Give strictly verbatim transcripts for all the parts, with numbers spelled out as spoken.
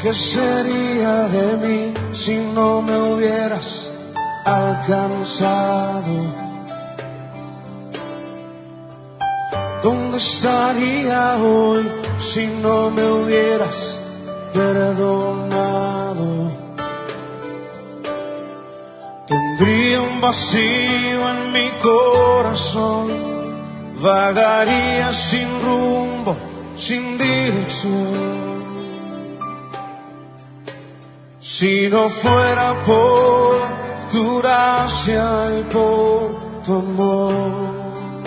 ¿Qué sería de mí si no me hubieras alcanzado? ¿Dónde estaría hoy si no me hubieras perdonado? Tendría un vacío en mi corazón, vagaría sin rumbo, sin dirección. Si no fuera por tu gracia y por tu amor.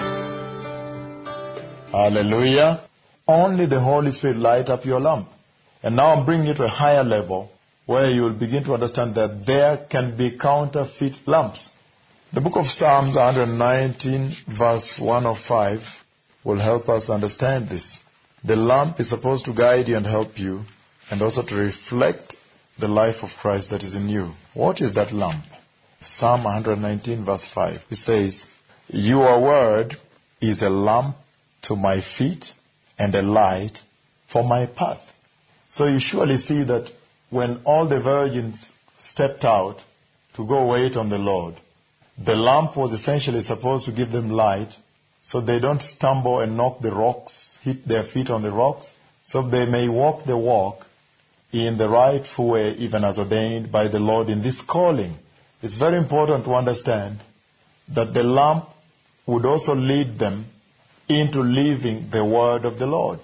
Hallelujah. Only the Holy Spirit light up your lamp. And now I'm bringing you to a higher level where you will begin to understand that there can be counterfeit lamps. The book of Psalms one nineteen verse one oh five will help us understand this. The lamp is supposed to guide you and help you and also to reflect the life of Christ that is in you. What is that lamp? Psalm one nineteen verse five. It says, "Your word is a lamp to my feet and a light for my path." So you surely see that when all the virgins stepped out to go wait on the Lord, the lamp was essentially supposed to give them light so they don't stumble and knock the rocks, hit their feet on the rocks, so they may walk the walk in the rightful way, even as ordained by the Lord in this calling. It's very important to understand that the lamp would also lead them into living the word of the Lord.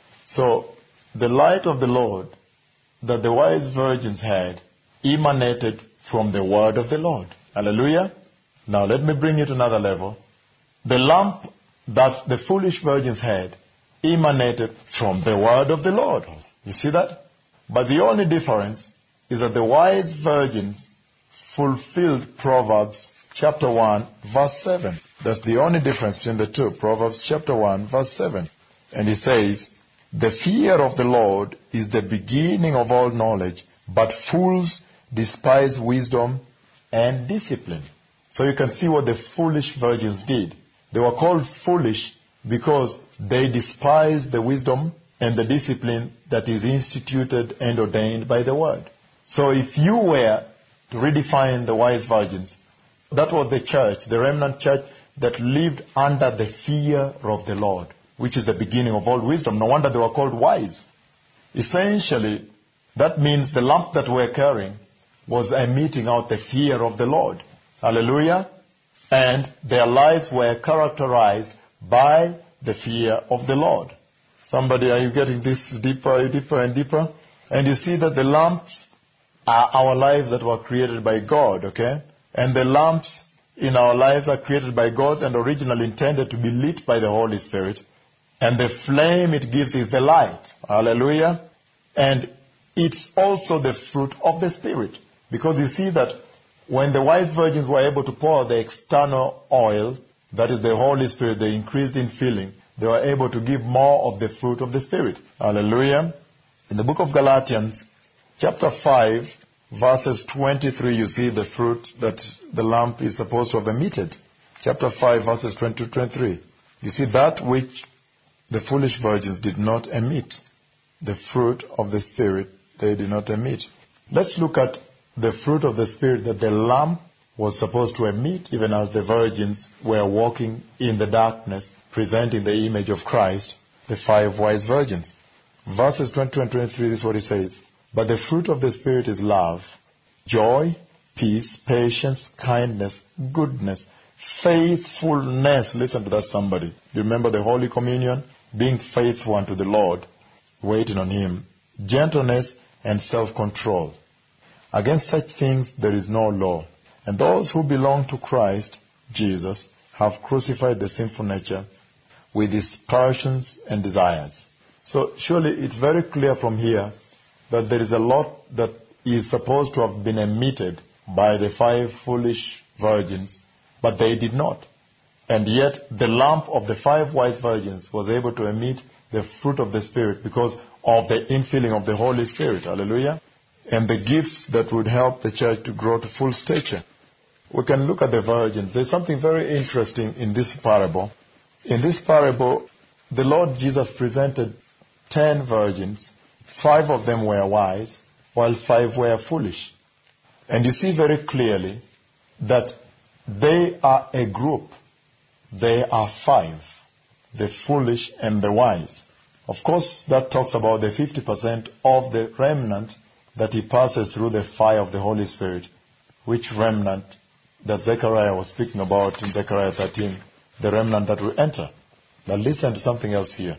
So the light of the Lord that the wise virgins had emanated from the word of the Lord. Hallelujah. Now let me bring you to another level. The lamp that the foolish virgins had emanated from the word of the Lord. You see that? But the only difference is that the wise virgins fulfilled Proverbs chapter one verse seven. That's the only difference between the two. Proverbs chapter one verse seven. And it says, "The fear of the Lord is the beginning of all knowledge, but fools despise wisdom and discipline." So you can see what the foolish virgins did. They were called foolish because they despised the wisdom and the discipline that is instituted and ordained by the word. So if you were to redefine the wise virgins, that was the church, the remnant church that lived under the fear of the Lord, which is the beginning of all wisdom. No wonder they were called wise. Essentially, that means the lamp that we're carrying was emitting out the fear of the Lord. Hallelujah. And their lives were characterized by the fear of the Lord. Somebody, are you getting this deeper, deeper and deeper? And you see that the lamps are our lives that were created by God, okay? And the lamps in our lives are created by God and originally intended to be lit by the Holy Spirit. And the flame it gives is the light. Hallelujah. And it's also the fruit of the Spirit. Because you see that when the wise virgins were able to pour the external oil, that is the Holy Spirit, they increased in filling, they were able to give more of the fruit of the Spirit. Hallelujah. In the book of Galatians, chapter five, verses twenty-three, you see the fruit that the lamp is supposed to have emitted. Chapter five, verses twenty to twenty-three. You see that which the foolish virgins did not emit. The fruit of the Spirit they did not emit. Let's look at the fruit of the Spirit that the lamp was supposed to emit, even as the virgins were walking in the darkness, presenting the image of Christ, the five wise virgins. Verses twenty-two and twenty-three, this is what it says. "But the fruit of the Spirit is love, joy, peace, patience, kindness, goodness, faithfulness." Listen to that, somebody. Do you remember the Holy Communion? Being faithful unto the Lord, waiting on Him. Gentleness and self-control. Against such things there is no law. And those who belong to Christ Jesus have crucified the sinful nature with its passions and desires. So surely it's very clear from here that there is a lot that is supposed to have been emitted by the five foolish virgins, but they did not. And yet the lamp of the five wise virgins was able to emit the fruit of the Spirit because of the infilling of the Holy Spirit. Hallelujah. And the gifts that would help the church to grow to full stature. We can look at the virgins. There's something very interesting in this parable. In this parable, the Lord Jesus presented ten virgins, five of them were wise, while five were foolish. And you see very clearly that they are a group. They are five, the foolish and the wise. Of course, that talks about the fifty percent of the remnant that he passes through the fire of the Holy Spirit. Which remnant that Zechariah was speaking about in Zechariah thirteen, the remnant that will enter. Now listen to something else here.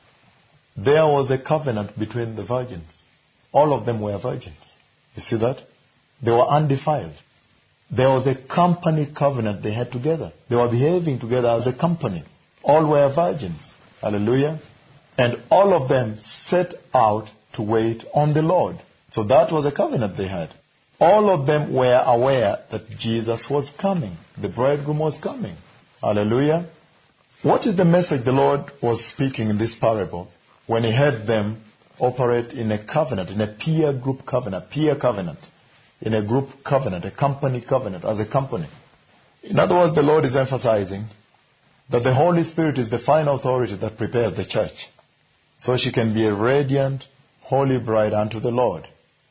There was a covenant between the virgins. All of them were virgins. You see that? They were undefiled. There was a company covenant they had together. They were behaving together as a company. All were virgins. Hallelujah. And all of them set out to wait on the Lord. So that was a covenant they had. All of them were aware that Jesus was coming. The bridegroom was coming. Hallelujah. What is the message the Lord was speaking in this parable when he had them operate in a covenant, in a peer group covenant, peer covenant, in a group covenant, a company covenant, as a company? In other words, the Lord is emphasizing that the Holy Spirit is the final authority that prepares the church so she can be a radiant, holy bride unto the Lord.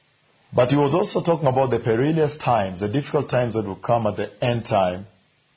But he was also talking about the perilous times, the difficult times that will come at the end time.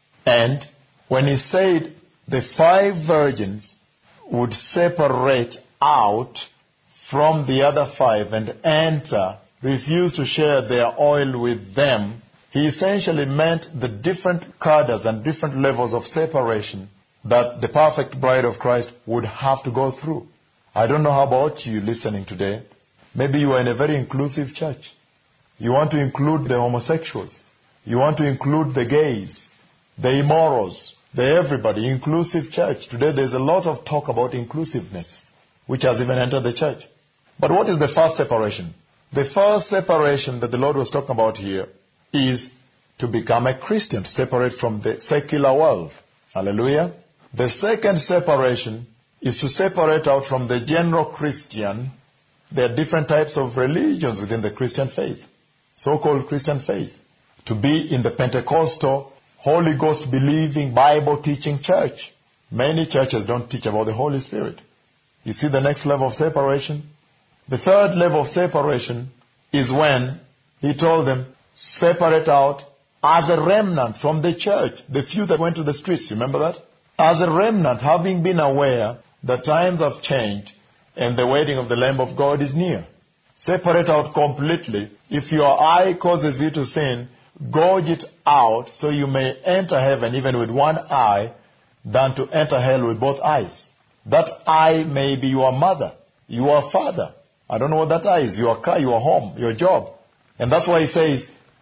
And when he said the five virgins would separate out from the other five and enter, refuse to share their oil with them, he essentially meant the different cadres and different levels of separation that the perfect bride of Christ would have to go through. I don't know how about you listening today. Maybe you are in a very inclusive church. You want to include the homosexuals. You want to include the gays, the immorals, the everybody, inclusive church. Today there's a lot of talk about inclusiveness, which has even entered the church. But what is the first separation? The first separation that the Lord was talking about here is to become a Christian, to separate from the secular world. Hallelujah. The second separation is to separate out from the general Christian. There are different types of religions within the Christian faith, so-called Christian faith. To be in the Pentecostal, Holy Ghost believing, Bible teaching church. Many churches don't teach about the Holy Spirit. You see the next level of separation? The third level of separation is when he told them, separate out as a remnant from the church, the few that went to the streets. You remember that? As a remnant, having been aware that times have changed and the wedding of the Lamb of God is near. Separate out completely. If your eye causes you to sin, gouge it out so you may enter heaven even with one eye than to enter hell with both eyes. That eye may be your mother, your father. I don't know what that eye is. Your car, your home, your job. And that's why he says,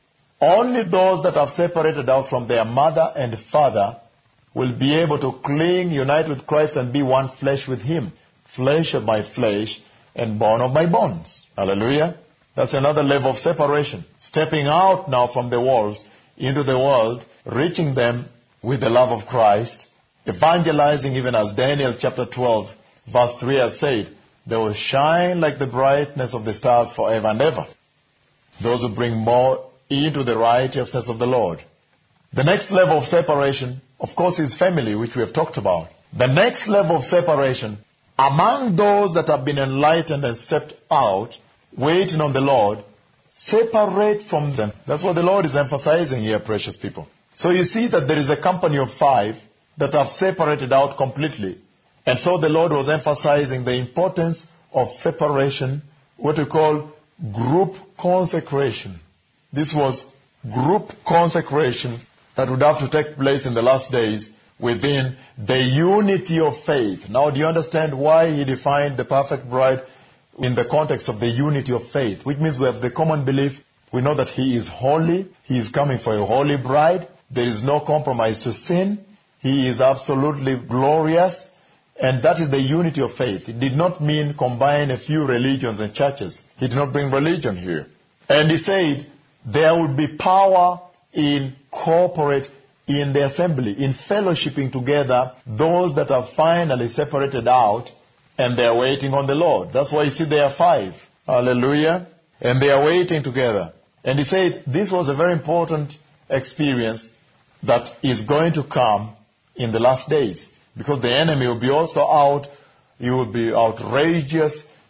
only those that have separated out from their mother and father will be able to cling, unite with Christ and be one flesh with him. Flesh of my flesh and bone of my bones. Hallelujah. That's another level of separation. Stepping out now from the walls into the world, reaching them with the love of Christ, evangelizing, even as Daniel chapter twelve verse three has said, they will shine like the brightness of the stars forever and ever. Those who bring more into the righteousness of the Lord. The next level of separation, of course, is family, which we have talked about. The next level of separation, among those that have been enlightened and stepped out, waiting on the Lord, separate from them. That's what the Lord is emphasizing here, precious people. So you see that there is a company of five that have separated out completely. And so the Lord was emphasizing the importance of separation, what we call group consecration. This was group consecration that would have to take place in the last days within the unity of faith. Now, do you understand why he defined the perfect bride in the context of the unity of faith? Which means we have the common belief. We know that he is holy. He is coming for a holy bride. There is no compromise to sin. He is absolutely glorious. And that is the unity of faith. It did not mean combine a few religions and churches. He did not bring religion here. And he said there would be power in corporate, in the assembly, in fellowshipping together, those that are finally separated out and they are waiting on the Lord. That's why you see there are five. Hallelujah. And they are waiting together. And he said this was a very important experience that is going to come in the last days. Because the enemy will be also out. He will be outrageous.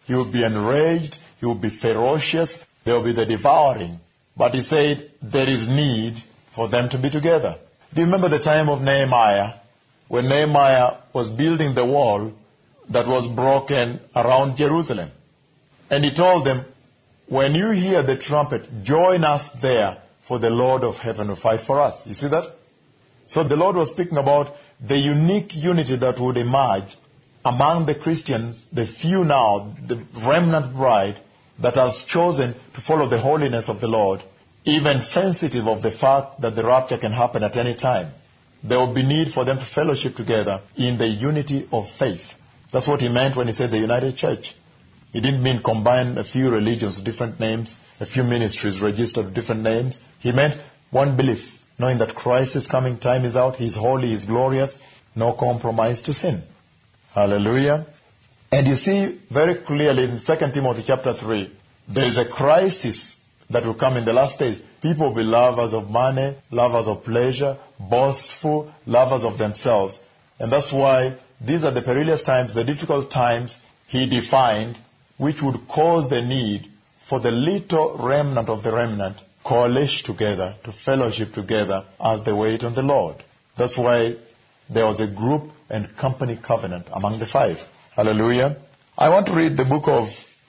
He will be enraged. He will be ferocious. There will be the devouring. But he said there is need for them to be together. Do you remember the time of Nehemiah, when Nehemiah was building the wall that was broken around Jerusalem? And he told them, when you hear the trumpet, join us there, for the Lord of heaven will fight for us. You see that? So the Lord was speaking about the unique unity that would emerge among the Christians, the few now, the remnant bride that has chosen to follow the holiness of the Lord, even sensitive of the fact that the rapture can happen at any time. There will be need for them to fellowship together in the unity of faith. That's what he meant when he said the united church. He didn't mean combine a few religions with different names, a few ministries registered with different names. He meant one belief, knowing that Christ is coming, time is out, He's holy, He's glorious, no compromise to sin. Hallelujah. And you see very clearly in Second Timothy chapter three, there is a crisis that will come in the last days. People will be lovers of money, lovers of pleasure, boastful, lovers of themselves. And that's why these are the perilous times, the difficult times he defined, which would cause the need for the little remnant of the remnant coalesce together, to fellowship together as they wait on the Lord. That's why there was a group and company covenant among the five. Hallelujah. I want to read the book of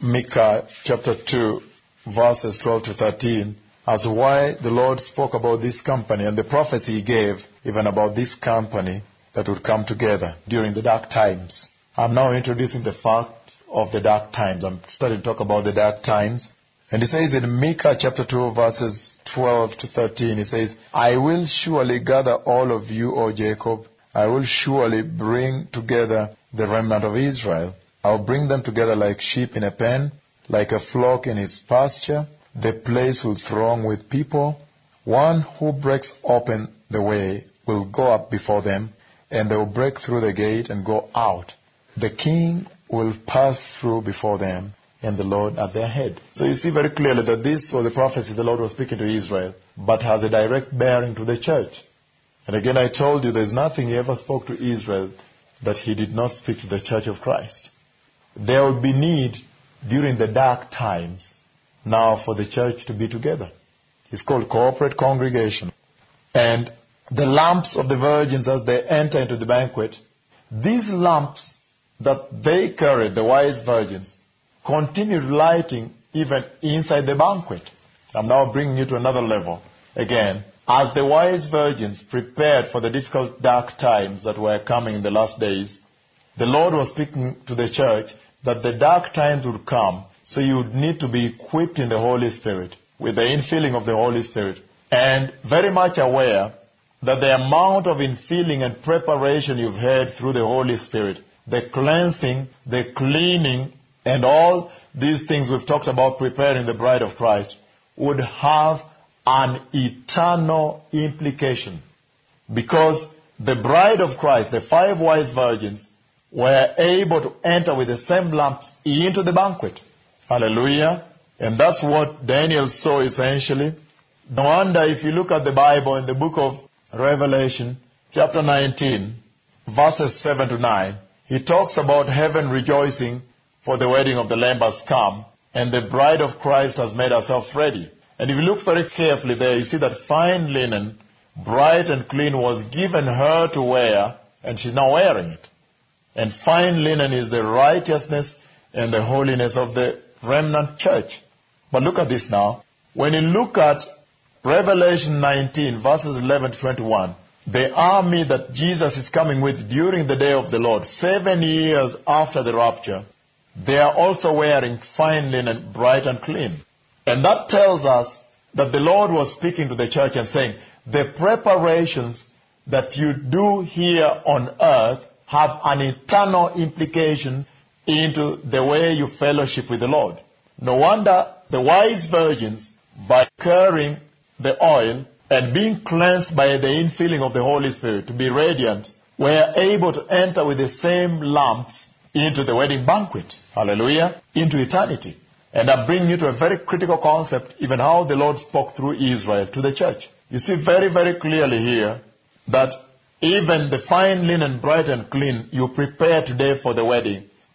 Micah chapter two, verses twelve to thirteen, as why the Lord spoke about this company and the prophecy he gave even about this company that would come together during the dark times. I'm now introducing the fact of the dark times. I'm starting to talk about the dark times. And it says in Micah chapter two, verses twelve to thirteen, it says, I will surely gather all of you, O Jacob. I will surely bring together the remnant of Israel. I'll bring them together like sheep in a pen, like a flock in its pasture. The place will throng with people. One who breaks open the way will go up before them, and they will break through the gate and go out. The king will pass through before them, and the Lord at their head. So you see very clearly that this was a prophecy the Lord was speaking to Israel, but has a direct bearing to the church. And again, I told you there's nothing he ever spoke to Israel that he did not speak to the church of Christ. There will be need during the dark times now for the church to be together. It's called corporate congregation. And the lamps of the virgins as they enter into the banquet, these lamps that they carried, the wise virgins, continued lighting even inside the banquet. I'm now bringing you to another level. Again, as the wise virgins prepared for the difficult dark times that were coming in the last days, the Lord was speaking to the church that the dark times would come, so you would need to be equipped in the Holy Spirit, with the infilling of the Holy Spirit, and very much aware that the amount of infilling and preparation you've had through the Holy Spirit, the cleansing, the cleaning, and all these things we've talked about preparing the bride of Christ, would have an eternal implication. Because the bride of Christ, the five wise virgins, were able to enter with the same lamps into the banquet. Hallelujah. And that's what Daniel saw essentially. No wonder if you look at the Bible in the book of Revelation, chapter nineteen, verses seven to nine, he talks about heaven rejoicing for the wedding of the Lamb has come, and the bride of Christ has made herself ready. And if you look very carefully there, you see that fine linen, bright and clean, was given her to wear, and she's now wearing it. And fine linen is the righteousness and the holiness of the remnant church. But look at this now. When you look at Revelation nineteen, verses eleven to twenty-one, the army that Jesus is coming with during the day of the Lord, seven years after the rapture, they are also wearing fine linen, bright and clean. And that tells us that the Lord was speaking to the church and saying, the preparations that you do here on earth have an eternal implication into the way you fellowship with the Lord. No wonder the wise virgins, by carrying the oil and being cleansed by the infilling of the Holy Spirit to be radiant, were able to enter with the same lamps into the wedding banquet. Hallelujah. Into eternity. And I bring you to a very critical concept, even how the Lord spoke through Israel to the church. You see very, very clearly here that even the fine linen, bright and clean, you prepare today for the wedding,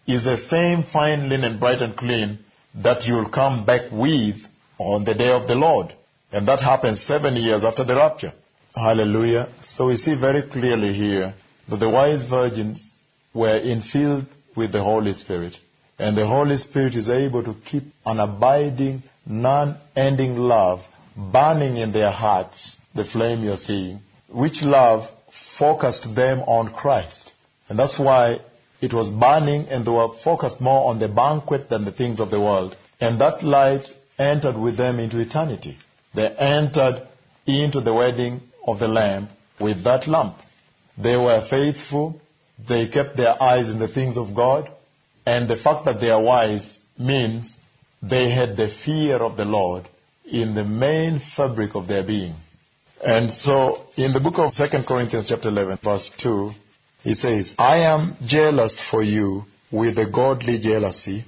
is the same fine linen, bright and clean, that you'll come back with on the day of the Lord. And that happens seven years after the rapture. Hallelujah. So we see very clearly here that the wise virgins were infilled with the Holy Spirit. And the Holy Spirit is able to keep an abiding, non-ending love burning in their hearts, the flame you're seeing, which love focused them on Christ. And that's why it was burning, and they were focused more on the banquet than the things of the world. And that light entered with them into eternity. They entered into the wedding of the Lamb with that lamp. They were faithful. They kept their eyes in the things of God. And the fact that they are wise means they had the fear of the Lord in the main fabric of their being. And so in the book of Second Corinthians chapter eleven, verse two, he says, I am jealous for you with a godly jealousy.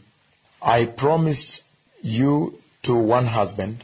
I promise you to one husband,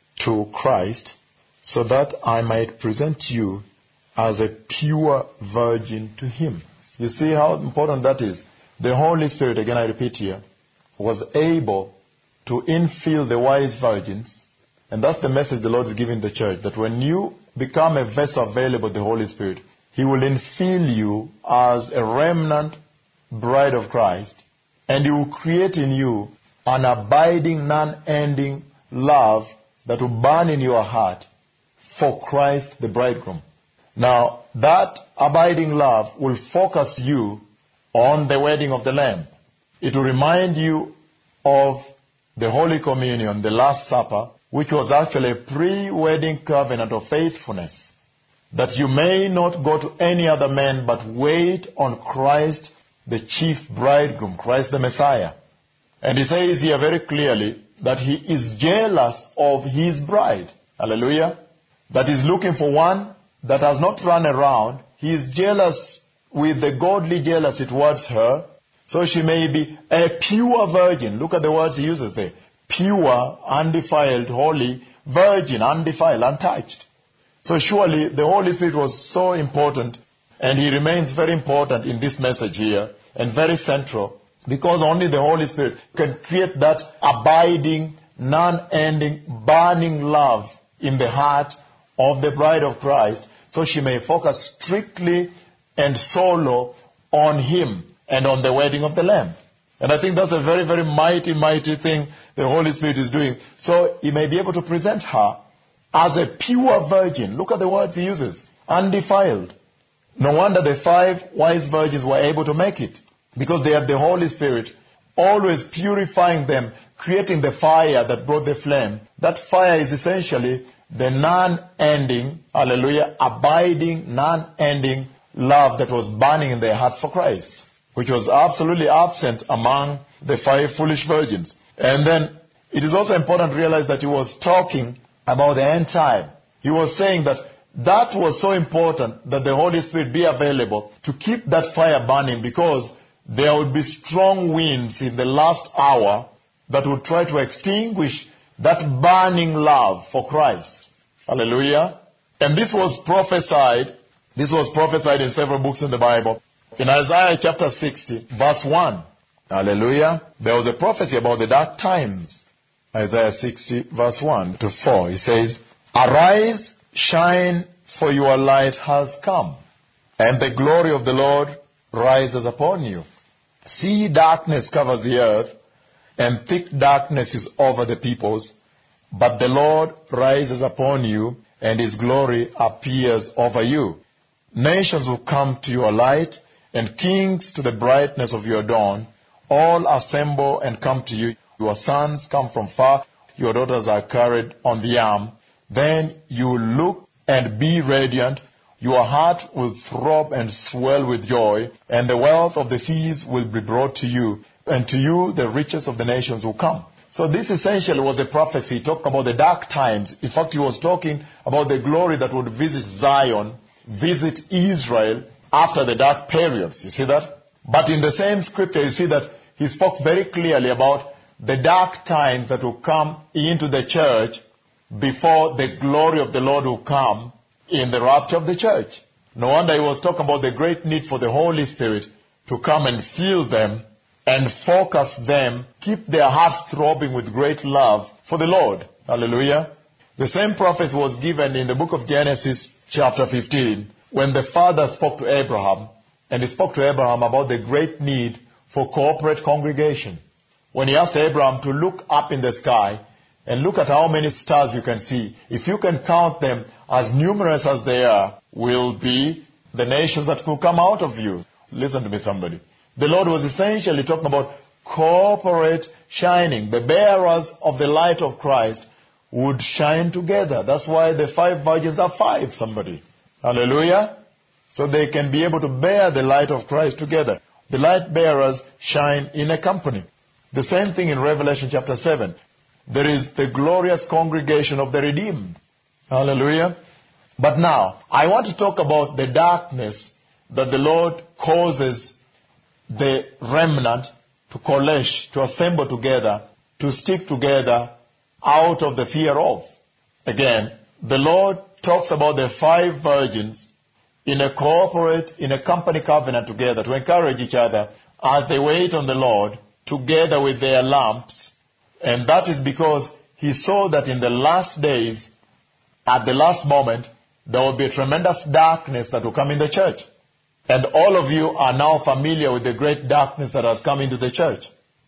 to Christ, so that I might present you as a pure virgin to him. You see how important that is? The Holy Spirit, again I repeat here, was able to infill the wise virgins. And that's the message the Lord is giving the church, that when you become a vessel available to the Holy Spirit, he will infill you as a remnant bride of Christ, and he will create in you an abiding, non-ending love that will burn in your heart for Christ the bridegroom. Now, that abiding love will focus you on the wedding of the Lamb. It will remind you of the Holy Communion, the Last Supper, which was actually a pre-wedding covenant of faithfulness, that you may not go to any other man but wait on Christ, the chief bridegroom, Christ the Messiah. And he says here very clearly that he is jealous of his bride. Hallelujah. That he's looking for one that has not run around. He is jealous with the godly jealousy towards her, so she may be a pure virgin. Look at the words he uses there. Pure, undefiled, holy, virgin, undefiled, untouched. So surely the Holy Spirit was so important, and he remains very important in this message here, and very central, because only the Holy Spirit can create that abiding, non-ending, burning love in the heart of the bride of Christ, so she may focus strictly and solo on him and on the wedding of the Lamb. And I think that's a very, very mighty, mighty thing the Holy Spirit is doing. So he may be able to present her as a pure virgin. Look at the words he uses. Undefiled. No wonder the five wise virgins were able to make it, because they had the Holy Spirit always purifying them, creating the fire that brought the flame. That fire is essentially the non-ending, hallelujah, abiding, non-ending love that was burning in their hearts for Christ, which was absolutely absent among the five foolish virgins. And then it is also important to realize that he was talking about the end time. He was saying that that was so important that the Holy Spirit be available to keep that fire burning, because there would be strong winds in the last hour that would try to extinguish that burning love for Christ. Hallelujah. And this was prophesied. This was prophesied in several books in the Bible. In Isaiah chapter sixty, verse one. Hallelujah. There was a prophecy about the dark times. Isaiah sixty, verse one to four. He says, Arise, shine, for your light has come, and the glory of the Lord rises upon you. See, darkness covers the earth, and thick darkness is over the peoples. But the Lord rises upon you, and his glory appears over you. Nations will come to your light, and kings to the brightness of your dawn. All assemble and come to you. Your sons come from far. Your daughters are carried on the arm. Then you will look and be radiant. Your heart will throb and swell with joy, and the wealth of the seas will be brought to you, and to you the riches of the nations will come. So this essentially was a prophecy. He talked about the dark times. In fact, he was talking about the glory that would visit Zion, visit Israel after the dark periods. You see that? But in the same scripture, you see that he spoke very clearly about the dark times that will come into the church before the glory of the Lord will come in the rapture of the church. No wonder he was talking about the great need for the Holy Spirit to come and fill them and focus them, keep their hearts throbbing with great love for the Lord. Hallelujah. The same prophecy was given in the book of Genesis chapter fifteen, when the Father spoke to Abraham, and he spoke to Abraham about the great need for corporate congregation. When he asked Abraham to look up in the sky and look at how many stars you can see, if you can count them, as numerous as they are, will be the nations that will come out of you. Listen to me, somebody. The Lord was essentially talking about corporate shining. The bearers of the light of Christ would shine together. That's why the five virgins are five, somebody. Hallelujah. So they can be able to bear the light of Christ together. The light bearers shine in a company. The same thing in Revelation chapter seven. There is the glorious congregation of the redeemed. Hallelujah. But now, I want to talk about the darkness that the Lord causes the remnant to coalesce, to assemble together, to stick together out of the fear of. Again, the Lord talks about the five virgins in a corporate, in a company covenant together to encourage each other as they wait on the Lord together with their lamps. And that is because he saw that in the last days, at the last moment, there will be a tremendous darkness that will come in the church. And all of you are now familiar with the great darkness that has come into the church.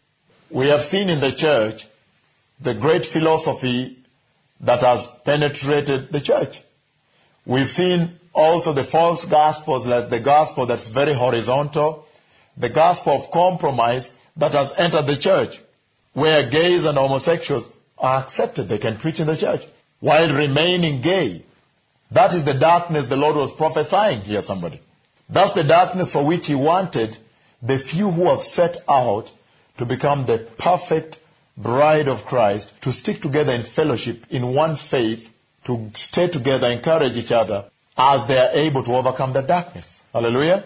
We have seen in the church the great philosophy that has penetrated the church. We've seen also the false gospels, like the gospel that's very horizontal, the gospel of compromise that has entered the church, where gays and homosexuals are accepted. They can preach in the church while remaining gay. That is the darkness the Lord was prophesying here, somebody. That's the darkness for which he wanted the few who have set out to become the perfect bride of Christ, to stick together in fellowship, in one faith, to stay together, encourage each other, as they are able to overcome the darkness. Hallelujah.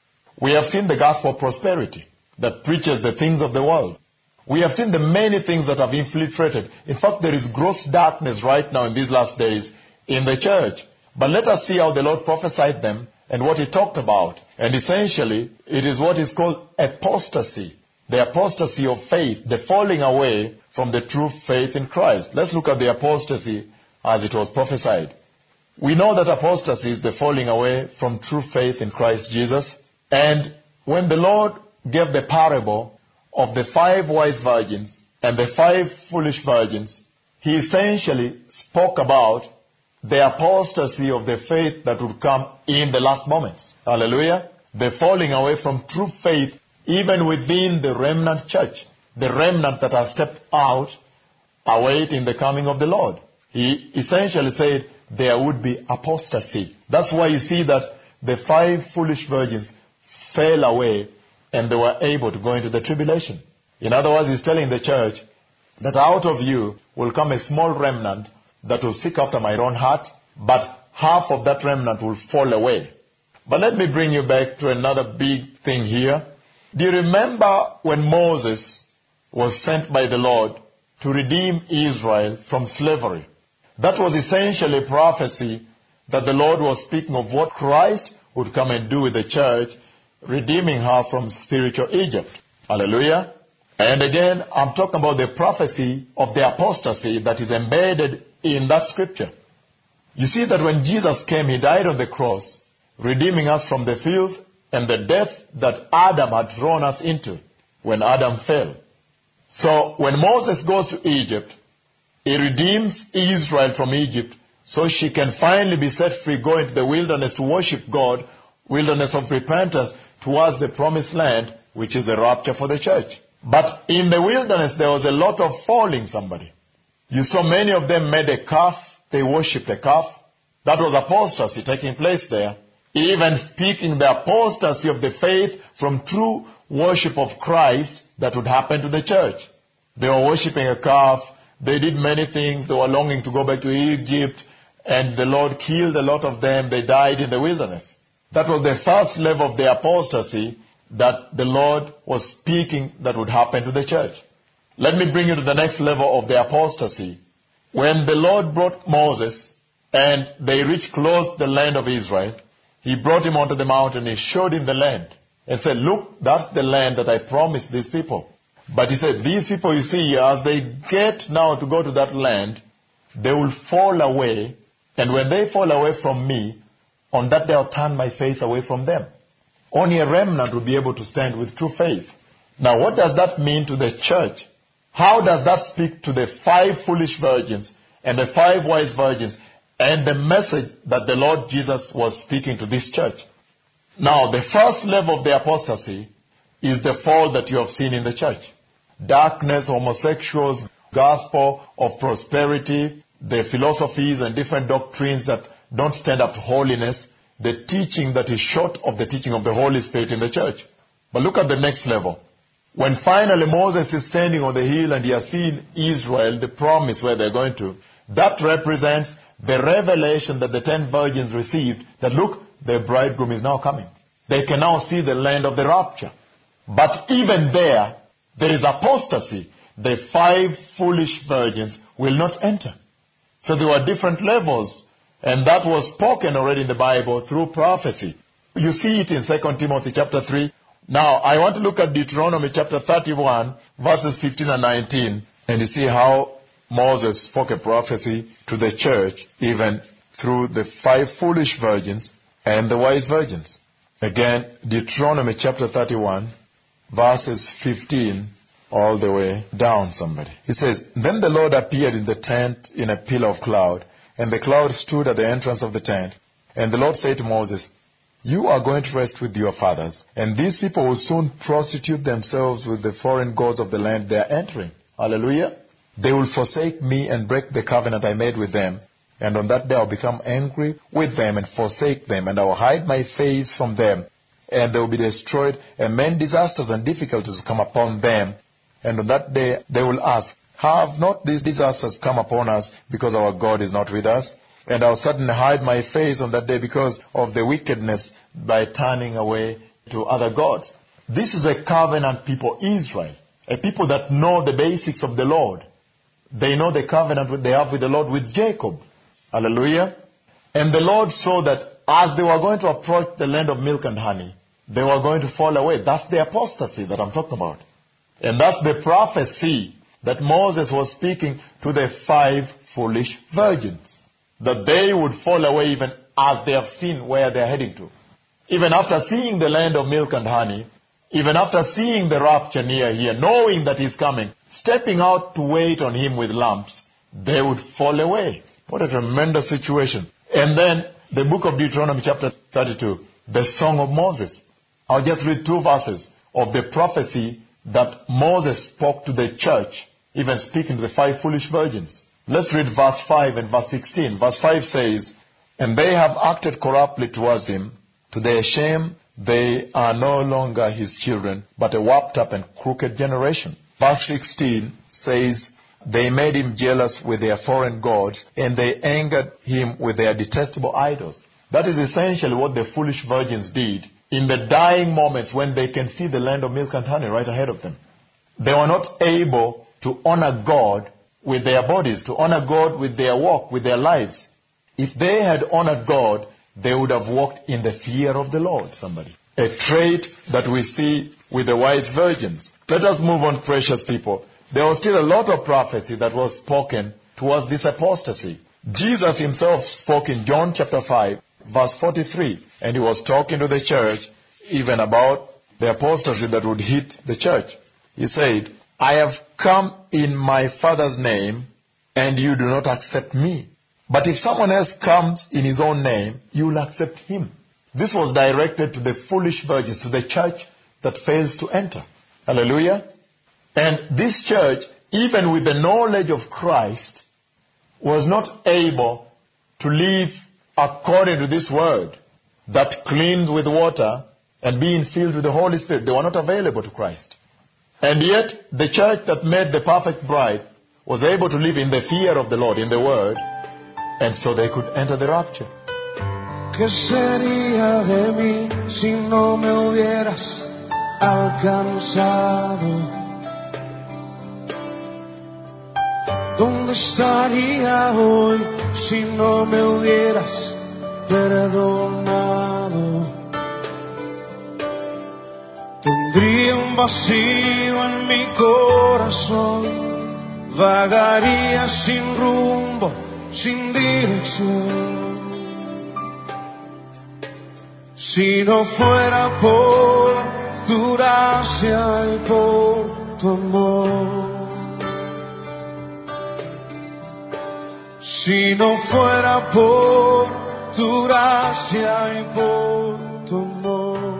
We have seen the gospel of prosperity that preaches the things of the world. We have seen the many things that have infiltrated. In fact, there is gross darkness right now in these last days in the church. But let us see how the Lord prophesied them and what he talked about. And essentially, it is what is called apostasy. The apostasy of faith, the falling away from the true faith in Christ. Let's look at the apostasy as it was prophesied. We know that apostasy is the falling away from true faith in Christ Jesus. And when the Lord gave the parable of the five wise virgins and the five foolish virgins, he essentially spoke about the apostasy of the faith that would come in the last moments. Hallelujah. The falling away from true faith even within the remnant church. The remnant that has stepped out awaiting the coming of the Lord. He essentially said there would be apostasy. That's why you see that the five foolish virgins fell away and they were able to go into the tribulation. In other words, he's telling the church that out of you will come a small remnant that will seek after my own heart, but half of that remnant will fall away. But let me bring you back to another big thing here. Do you remember when Moses was sent by the Lord to redeem Israel from slavery? That was essentially a prophecy that the Lord was speaking of what Christ would come and do with the church, redeeming her from spiritual Egypt. Hallelujah. And again, I'm talking about the prophecy of the apostasy that is embedded in that scripture. You see that when Jesus came, he died on the cross, redeeming us from the filth and the death that Adam had thrown us into when Adam fell. So when Moses goes to Egypt, he redeems Israel from Egypt so she can finally be set free, go into the wilderness to worship God, wilderness of repentance, towards the promised land, which is the rapture for the church. But in the wilderness, there was a lot of falling, somebody. You saw many of them made a calf. They worshipped a calf. That was apostasy taking place there. Even speaking the apostasy of the faith from true worship of Christ that would happen to the church. They were worshipping a calf. They did many things. They were longing to go back to Egypt. And the Lord killed a lot of them. They died in the wilderness. That was the first level of the apostasy that the Lord was speaking that would happen to the church. Let me bring you to the next level of the apostasy. When the Lord brought Moses and they reached close to the land of Israel, he brought him onto the mountain, he showed him the land. and said, look, that's the land that I promised these people. But he said, these people you see, as they get now to go to that land, they will fall away. And when they fall away from me, on that day I'll turn my face away from them. Only a remnant will be able to stand with true faith. Now, what does that mean to the church? How does that speak to the five foolish virgins and the five wise virgins and the message that the Lord Jesus was speaking to this church? Now, the first level of the apostasy is the fall that you have seen in the church. Darkness, homosexuals, gospel of prosperity, the philosophies and different doctrines that don't stand up to holiness, the teaching that is short of the teaching of the Holy Spirit in the church. But look at the next level. When finally Moses is standing on the hill and he has seen Israel, the promise where they're going to, that represents the revelation that the ten virgins received, that look, the bridegroom is now coming. They can now see the land of the rapture. But even there, there is apostasy. The five foolish virgins will not enter. So there were different levels, and that was spoken already in the Bible through prophecy. You see it in Second Timothy chapter three. Now, I want to look at Deuteronomy chapter thirty-one, verses fifteen and nineteen, and you see how Moses spoke a prophecy to the church, even through the five foolish virgins and the wise virgins. Again, Deuteronomy chapter thirty-one, verses fifteen all the way down, somebody. He says, Then the Lord appeared in the tent in a pillar of cloud, and the cloud stood at the entrance of the tent. And the Lord said to Moses, You are going to rest with your fathers, and these people will soon prostitute themselves with the foreign gods of the land they are entering. Hallelujah. They will forsake me and break the covenant I made with them. And on that day I'll become angry with them and forsake them, and I will hide my face from them, and they will be destroyed, and many disasters and difficulties will come upon them. And on that day they will ask, Have not these disasters come upon us because our God is not with us? And I'll certainly hide my face on that day because of the wickedness by turning away to other gods. This is a covenant people, Israel, a people that know the basics of the Lord. They know the covenant they have with the Lord, with Jacob. Hallelujah. And the Lord saw that as they were going to approach the land of milk and honey, they were going to fall away. That's the apostasy that I'm talking about. And that's the prophecy that Moses was speaking to the five foolish virgins. That they would fall away even as they have seen where they are heading to. Even after seeing the land of milk and honey, even after seeing the rapture near here, knowing that he's coming, stepping out to wait on him with lamps, they would fall away. What a tremendous situation. And then the book of Deuteronomy chapter thirty-two, the Song of Moses. I'll just read two verses of the prophecy that Moses spoke to the church, even speaking to the five foolish virgins. Let's read verse five and verse sixteen. Verse five says, And they have acted corruptly towards him. To their shame, they are no longer his children, but a warped up and crooked generation. Verse sixteen says, They made him jealous with their foreign gods, and they angered him with their detestable idols. That is essentially what the foolish virgins did in the dying moments when they can see the land of milk and honey right ahead of them. They were not able to honor God with their bodies, to honor God with their walk, with their lives. If they had honored God, they would have walked in the fear of the Lord, somebody. A trait that we see with the wise virgins. Let us move on, precious people. There was still a lot of prophecy that was spoken towards this apostasy. Jesus himself spoke in John chapter five, verse forty-three, and he was talking to the church even about the apostasy that would hit the church. He said, I have come in my Father's name, and you do not accept me. But if someone else comes in his own name, you will accept him. This was directed to the foolish virgins, to the church that fails to enter. Hallelujah. And this church, even with the knowledge of Christ, was not able to live according to this word that cleans with water and being filled with the Holy Spirit. They were not available to Christ. And yet, the church that made the perfect bride was able to live in the fear of the Lord, in the word, and so they could enter the rapture. ¿Qué sería de mí si no me hubieras alcanzado? ¿Dónde estaría hoy si no me hubieras perdonado? vacío en mi corazón, vagaría sin rumbo, sin dirección. Si no fuera por tu gracia y por tu amor, si no fuera por tu gracia y por tu amor.